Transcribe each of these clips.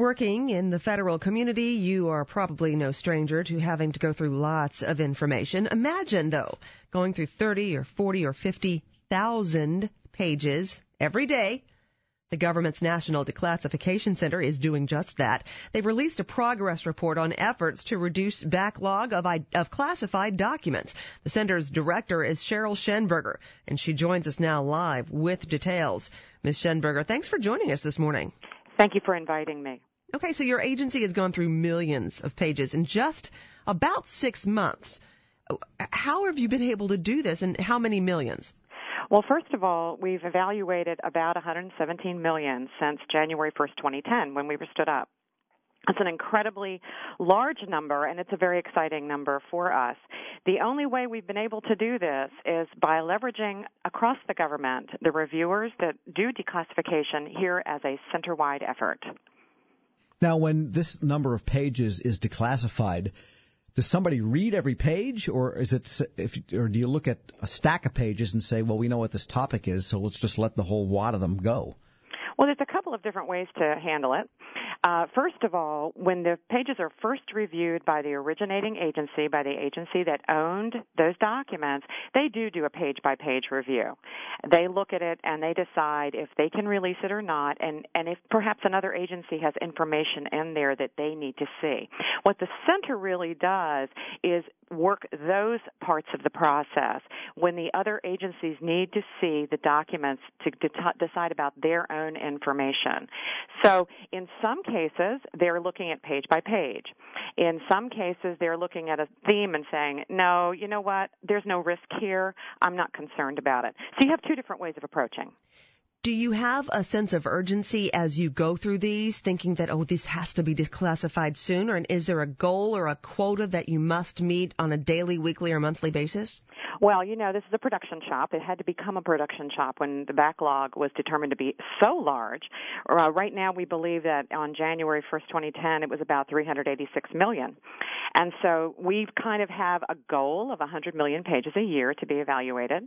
Working in the federal community, you are probably no stranger to having to go through lots of information. Imagine, though, going through 30 or 40 or 50,000 pages every day. The government's National Declassification Center is doing just that. They've released a progress report on efforts to reduce backlog of classified documents. The center's director is Cheryl Schenberger, and she joins us now live with details. Ms. Schenberger, thanks for joining us this morning. Thank you for inviting me. Okay, so your agency has gone through millions of pages in just about 6 months. How have you been able to do this, and how many millions? Well, first of all, we've evaluated about 117 million since January 1st, 2010, when we were stood up. It's an incredibly large number, and it's a very exciting number for us. The only way we've been able to do this is by leveraging across the government the reviewers that do declassification here as a center-wide effort. Now, when this number of pages is declassified, does somebody read every page, or or do you look at a stack of pages and say, well, we know what this topic is, so let's just let the whole wad of them go? Well, there's a couple of different ways to handle it. First of all, when the pages are first reviewed by the originating agency, by the agency that owned those documents, they do a page-by-page review. They look at it and they decide if they can release it or not, and if perhaps another agency has information in there that they need to see. What the center really does is work those parts of the process when the other agencies need to see the documents to decide about their own information. So in some cases, they're looking at page by page. In some cases, they're looking at a theme and saying, no, you know what, there's no risk here, I'm not concerned about it. So you have two different ways of approaching. Do you have a sense of urgency as you go through these, thinking that, this has to be declassified soon? Or is there a goal or a quota that you must meet on a daily, weekly, or monthly basis? Well, this is a production shop. It had to become a production shop when the backlog was determined to be so large. Right now, we believe that on January 1st, 2010, it was about 386 million. And so we kind of have a goal of 100 million pages a year to be evaluated.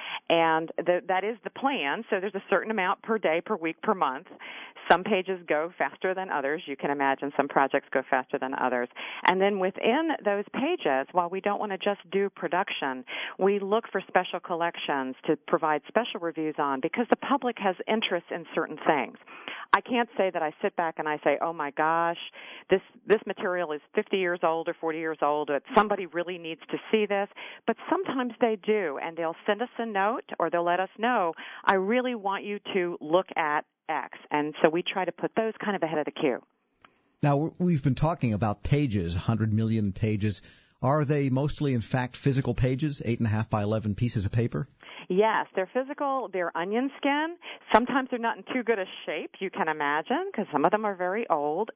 And that is the plan. So there's a certain amount per day, per week, per month. Some pages go faster than others. You can imagine some projects go faster than others. And then within those pages, while we don't want to just do production, we look for special collections to provide special reviews on because the public has interest in certain things. I can't say that I sit back and I say, oh my gosh, this material is 50 years old or 40 years old, or somebody really needs to see this. But sometimes they do, and they'll send us a note or they'll let us know, I really want you to look at X. And so we try to put those kind of ahead of the queue. Now, we've been talking about pages, 100 million pages. Are they mostly, in fact, physical pages, 8.5 by 11 pieces of paper? Yes, they're physical. They're onion skin. Sometimes they're not in too good a shape, you can imagine, because some of them are very old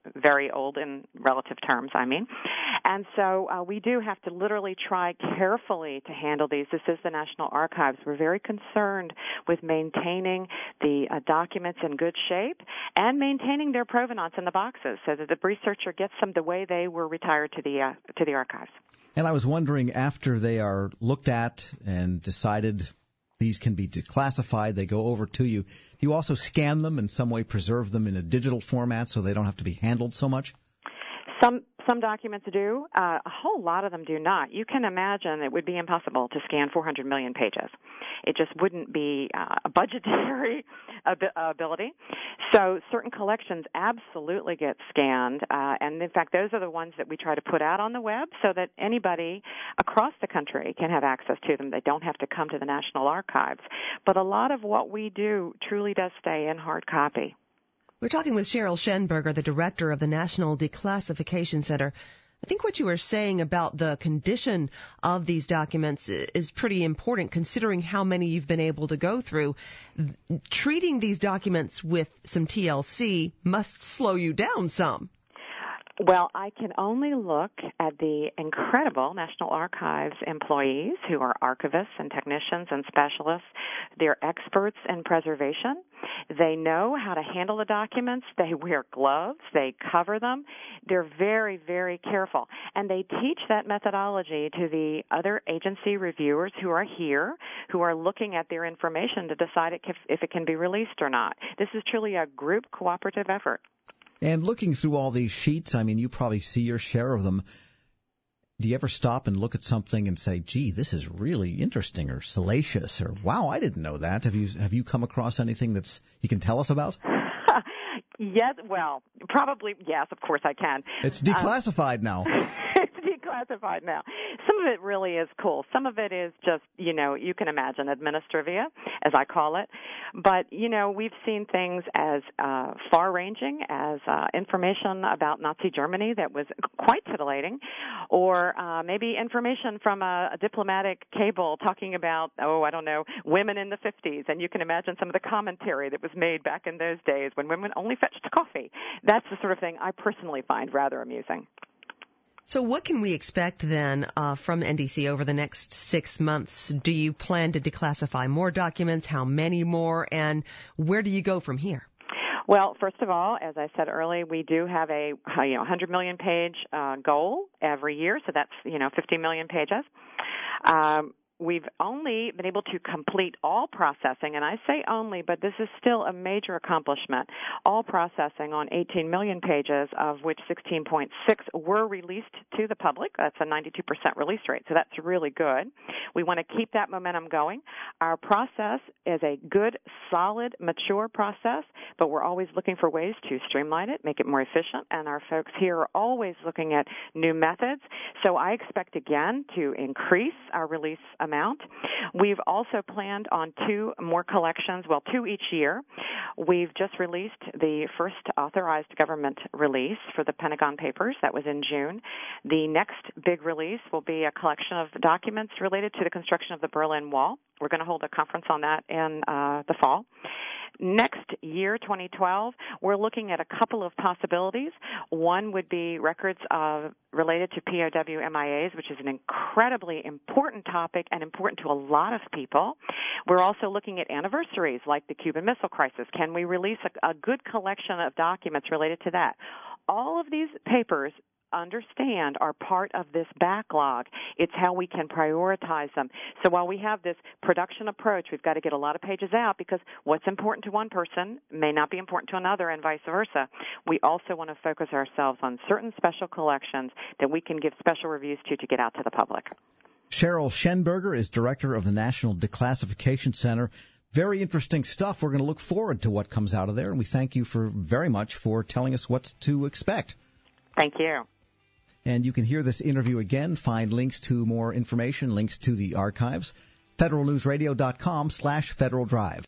in relative terms, I mean. And so we do have to literally try carefully to handle these. This is the National Archives. We're very concerned with maintaining the documents in good shape and maintaining their provenance in the boxes so that the researcher gets them the way they were retired to the archives. And I was wondering, after they are looked at and decided these can be declassified, they go over to you, do you also scan them in some way, preserve them in a digital format so they don't have to be handled so much? Some documents do. A whole lot of them do not. You can imagine it would be impossible to scan 400 million pages. It just wouldn't be a budgetary ability. So certain collections absolutely get scanned, and in fact, those are the ones that we try to put out on the web so that anybody across the country can have access to them. They don't have to come to the National Archives. But a lot of what we do truly does stay in hard copy. We're talking with Cheryl Schenberger, the director of the National Declassification Center. I think what you were saying about the condition of these documents is pretty important, considering how many you've been able to go through. Treating these documents with some TLC must slow you down some. Well, I can only look at the incredible National Archives employees who are archivists and technicians and specialists. They're experts in preservation. They know how to handle the documents. They wear gloves. They cover them. They're very, very careful. And they teach that methodology to the other agency reviewers who are here, who are looking at their information to decide if it can be released or not. This is truly a group cooperative effort. And looking through all these sheets, I mean, you probably see your share of them. Do you ever stop and look at something and say, gee, this is really interesting or salacious or wow, I didn't know that? Have you come across anything that's you can tell us about? Yes, well, probably, yes, of course I can. It's declassified now. It's declassified now. Some of it really is cool. Some of it is just, you can imagine, administrivia, as I call it. But, we've seen things as far-ranging as information about Nazi Germany that was quite titillating, or maybe information from a diplomatic cable talking about, women in the 50s. And you can imagine some of the commentary that was made back in those days when women only fetched coffee. That's the sort of thing I personally find rather amusing. So what can we expect then from NDC over the next 6 months? Do you plan to declassify more documents? How many more? And where do you go from here? Well, first of all, as I said earlier, we do have a 100 million page goal every year, so that's 50 million pages. We've only been able to complete all processing, and I say only, but this is still a major accomplishment, all processing on 18 million pages, of which 16.6 were released to the public. That's a 92% release rate, so that's really good. We want to keep that momentum going. Our process is a good, solid, mature process, but we're always looking for ways to streamline it, make it more efficient, and our folks here are always looking at new methods. So I expect, again, to increase our release amount. We've also planned on 2 more collections, 2 each year. We've just released the first authorized government release for the Pentagon Papers. That was in June. The next big release will be a collection of documents related to the construction of the Berlin Wall. We're going to hold a conference on that in the fall. Next year, 2012, we're looking at a couple of possibilities. One would be records related to POW MIAs, which is an incredibly important topic and important to a lot of people. We're also looking at anniversaries like the Cuban Missile Crisis. Can we release a good collection of documents related to that? All of these papers understand are part of this backlog. It's how we can prioritize them. So while we have this production approach, we've got to get a lot of pages out because what's important to one person may not be important to another and vice versa. We also want to focus ourselves on certain special collections that we can give special reviews to get out to the public. Cheryl Schenberger is director of the National Declassification Center. Very interesting stuff. We're going to look forward to what comes out of there, and we thank you very much for telling us what to expect. Thank you. And you can hear this interview again, find links to more information, links to the archives, federalnewsradio.com/Federal Drive.